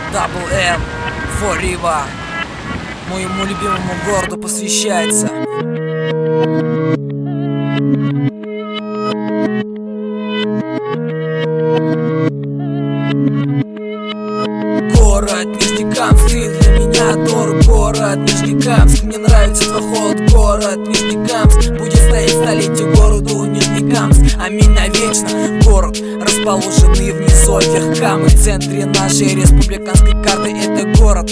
Double M, Forever, моему любимому городу посвящается. Город Нижнекамск, ты для меня дорог. Город Нижнекамск, мне нравится твой холод. Город Нижнекамск, будет стоять столетие городу Нижнекамск. Аминь навечно. Город, расположенный в низовьях Камы, в центре нашей республиканской карты. Это город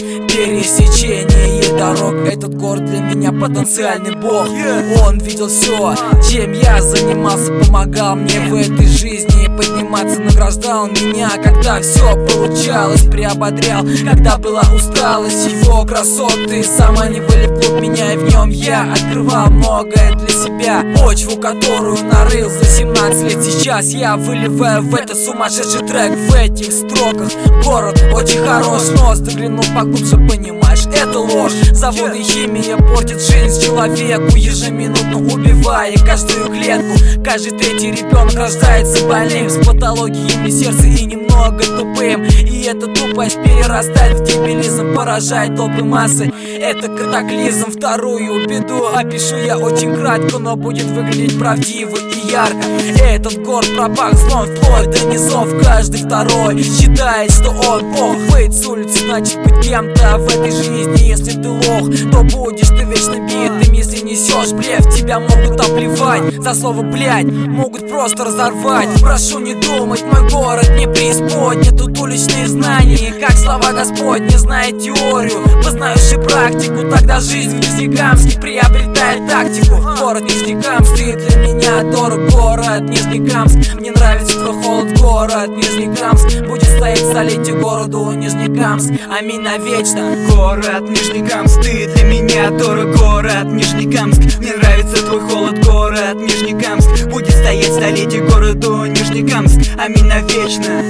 пересечения дорог. Этот город для меня потенциальный бог. Он видел все, чем я занимался, помогал мне в этой жизни подниматься, награждал меня, когда все получалось, приободрял, когда была усталость. Его красоты заманивали вглубь меня, и в нем я открывал многое для себя. Почву, которую нарыл за 17 лет, сейчас я выливаю в этот сумасшедший трек. В этих строках город очень хорош, но заглянув поглубже, понимаешь, это ложь. Заводы и химия портят жизнь человеку, ежеминутно убивая каждую клетку. Каждый третий ребенок рождается больным, с патологиями сердца и немного тупым. И эта тупость перерастает в дебилизм, поражает толпы массы. Это катаклизм. Вторую беду опишу я очень кратко, но будет выглядеть правдиво и ярко. Этот город пропах злом вплоть до низов. Каждый второй считает, что он бог. Быть с улицы значит быть кем-то в этой жизни. Если ты лох, то будешь ты вечно битым. Если несешь блеф, тебя могут оплевать. За слово блять могут просто разорвать. Прошу не думать, мой город не преисподня. Тут уличные знания, как слова Господни. Зная теорию, познаешь и практику, тогда жизнь в Нижнекамске приобретает тактику. Город Нижнекамск, ты для меня дорог. Город Нижнекамск, мне нравится твой холод. Город Нижнекамск, будет стоять столетие городу Нижнекамск. Аминь навечно. Город Нижнекамск, ты для меня дорог. Город Нижнекамск, мне нравится твой холод. Город Нижнекамск, будет стоять столетие городу Нижнекамск. Аминь навечно.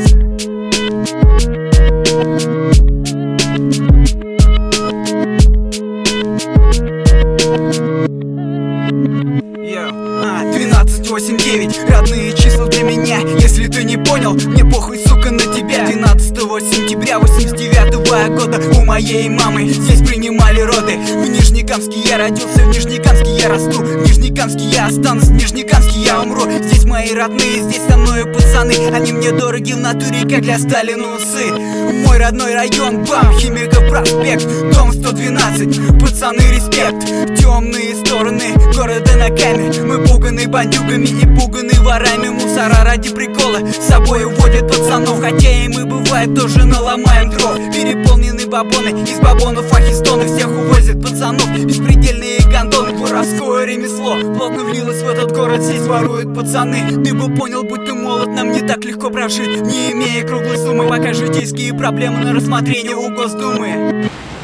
Yeah. 12, 8, 9, родные числа для меня. Если ты не понял, мне похуй, сука, на тебя. 12 сентября 89-го года у моей мамы здесь принимали роды. В Нижнекамске я родился, в Нижнекамске я расту, в Нижнекамске я останусь, в Нижнекамске я умру. Здесь мои родные, здесь со мною пацаны. Они мне дороги в натуре, как для Сталина усы. Мой родной район, БАМ, Химиков проспект, дом 112, пацаны, респект. Темные стороны города на Каме, мы пуганы бандюгами и пуганы ворами. Мусора ради прикола с собой уводят пацанов, хотя и мы бывает тоже наломаем дров. Переполнены бабоны, из бабонов ахистоны, всех увозят пацанов, беспредельные гондоны. Воровское ремесло плотно влилось в этот город, здесь воруют пацаны. Ты бы понял, будь ты молод, нам не так легко прожить, не имея круглой суммы. Пока житейские проблемы на рассмотрение у Госдумы.